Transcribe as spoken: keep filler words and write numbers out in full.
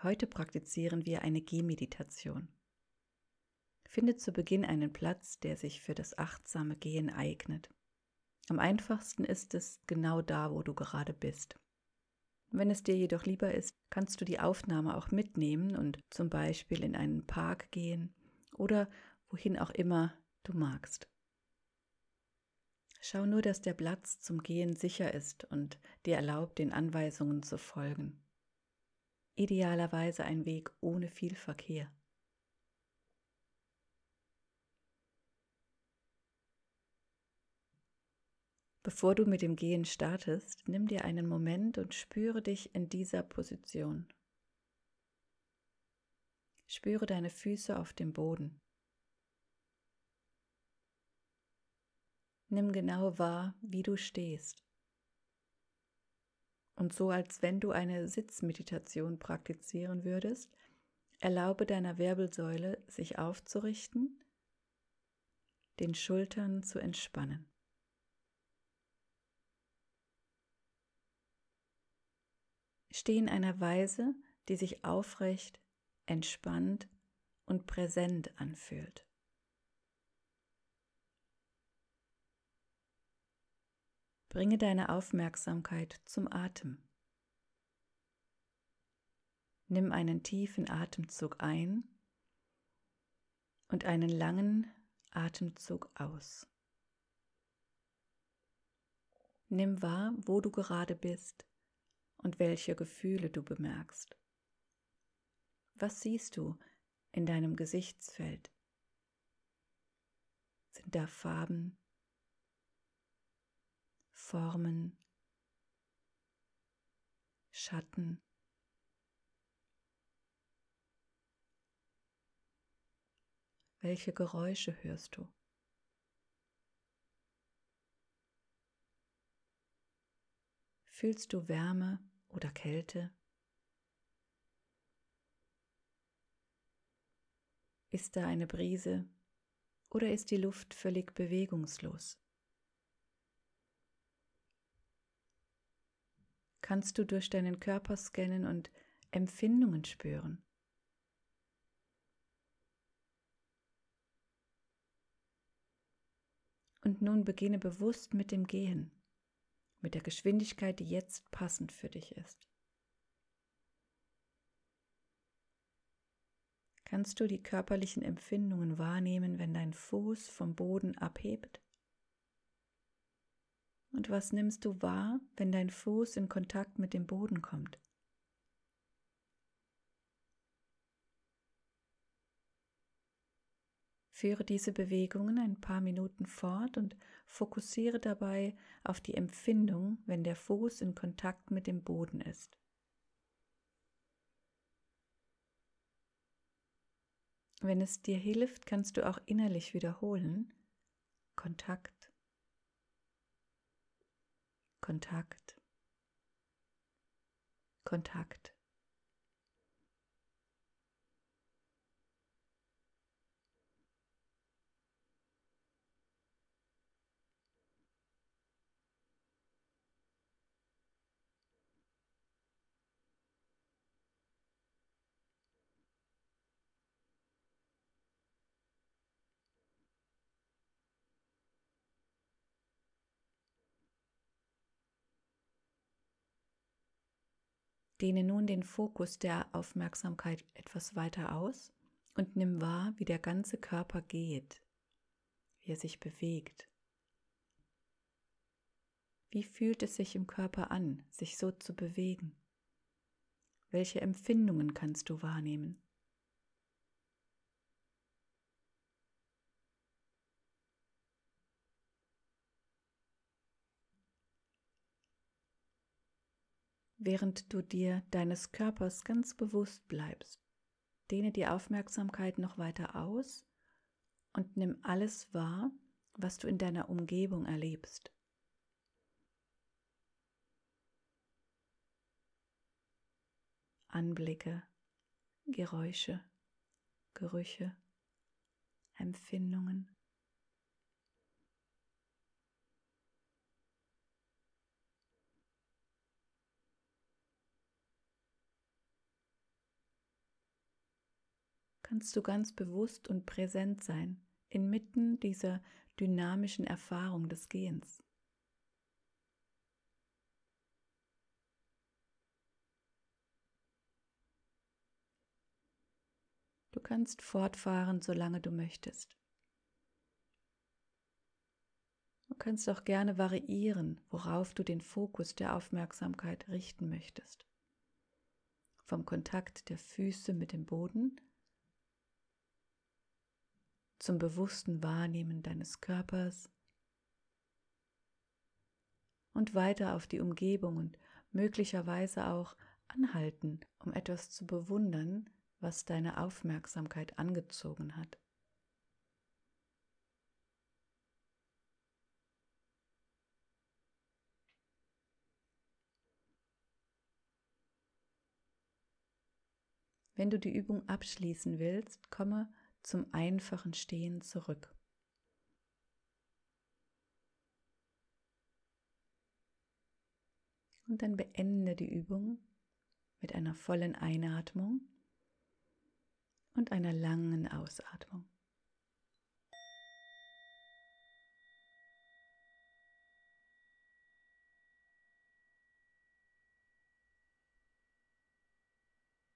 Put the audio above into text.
Heute praktizieren wir eine Gehmeditation. Finde zu Beginn einen Platz, der sich für das achtsame Gehen eignet. Am einfachsten ist es genau da, wo du gerade bist. Wenn es dir jedoch lieber ist, kannst du die Aufnahme auch mitnehmen und zum Beispiel in einen Park gehen oder wohin auch immer du magst. Schau nur, dass der Platz zum Gehen sicher ist und dir erlaubt, den Anweisungen zu folgen. Idealerweise ein Weg ohne viel Verkehr. Bevor du mit dem Gehen startest, nimm dir einen Moment und spüre dich in dieser Position. Spüre deine Füße auf dem Boden. Nimm genau wahr, wie du stehst. Und so, als wenn du eine Sitzmeditation praktizieren würdest, erlaube deiner Wirbelsäule, sich aufzurichten, den Schultern zu entspannen. Steh in einer Weise, die sich aufrecht, entspannt und präsent anfühlt. Bringe deine Aufmerksamkeit zum Atem. Nimm einen tiefen Atemzug ein und einen langen Atemzug aus. Nimm wahr, wo du gerade bist und welche Gefühle du bemerkst. Was siehst du in deinem Gesichtsfeld? Sind da Farben, Formen, Schatten? Welche Geräusche hörst du? Fühlst du Wärme oder Kälte? Ist da eine Brise oder ist die Luft völlig bewegungslos? Kannst du durch deinen Körper scannen und Empfindungen spüren? Und nun beginne bewusst mit dem Gehen, mit der Geschwindigkeit, die jetzt passend für dich ist. Kannst du die körperlichen Empfindungen wahrnehmen, wenn dein Fuß vom Boden abhebt? Und was nimmst du wahr, wenn dein Fuß in Kontakt mit dem Boden kommt? Führe diese Bewegungen ein paar Minuten fort und fokussiere dabei auf die Empfindung, wenn der Fuß in Kontakt mit dem Boden ist. Wenn es dir hilft, kannst du auch innerlich wiederholen: Kontakt, Kontakt, Kontakt. Dehne nun den Fokus der Aufmerksamkeit etwas weiter aus und nimm wahr, wie der ganze Körper geht, wie er sich bewegt. Wie fühlt es sich im Körper an, sich so zu bewegen? Welche Empfindungen kannst du wahrnehmen? Während du dir deines Körpers ganz bewusst bleibst, dehne die Aufmerksamkeit noch weiter aus und nimm alles wahr, was du in deiner Umgebung erlebst. Anblicke, Geräusche, Gerüche, Empfindungen. kannst du ganz bewusst und präsent sein, inmitten dieser dynamischen Erfahrung des Gehens. Du kannst fortfahren, solange du möchtest. Du kannst auch gerne variieren, worauf du den Fokus der Aufmerksamkeit richten möchtest. Vom Kontakt der Füße mit dem Boden zum bewussten Wahrnehmen deines Körpers und weiter auf die Umgebung und möglicherweise auch anhalten, um etwas zu bewundern, was deine Aufmerksamkeit angezogen hat. Wenn du die Übung abschließen willst, komme zum einfachen Stehen zurück. Und dann beende die Übung mit einer vollen Einatmung und einer langen Ausatmung.